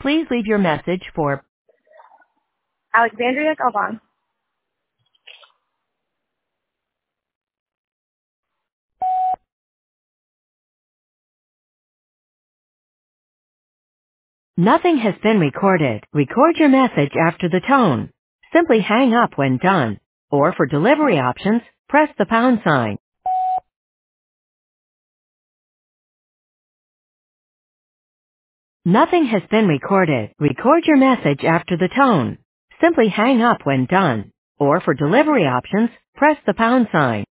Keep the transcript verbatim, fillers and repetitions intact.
Please leave your message for Alexandria Galvan. Nothing has been recorded. Record your message after the tone. Simply hang up when done. Or for delivery options, press the pound sign. Nothing has been recorded. Record your message after the tone. Simply hang up when done. Or for delivery options, press the pound sign.